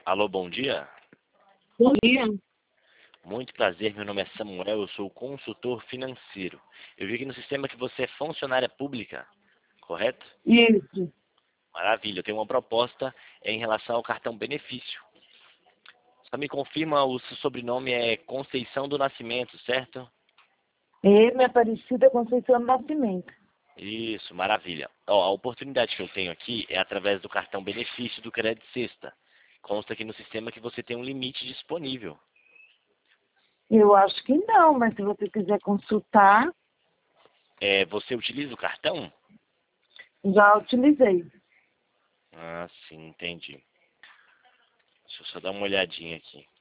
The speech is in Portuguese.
Alô, bom dia. Bom dia. Muito prazer, meu nome é Samuel, eu sou consultor financeiro. Eu vi aqui no sistema que você é funcionária pública, correto? Isso. Maravilha, eu tenho uma proposta em relação ao cartão benefício. Só me confirma, o seu sobrenome é Conceição do Nascimento, certo? M. Aparecida Conceição do Nascimento. Isso, maravilha. Ó, a oportunidade que eu tenho aqui é através do cartão benefício do Crédito Sexta. Consta aqui no sistema que você tem um limite disponível. Eu acho que não, mas se você quiser consultar, Você utiliza o cartão? já utilizei. Ah, sim, entendi. Deixa eu só dar uma olhadinha aqui.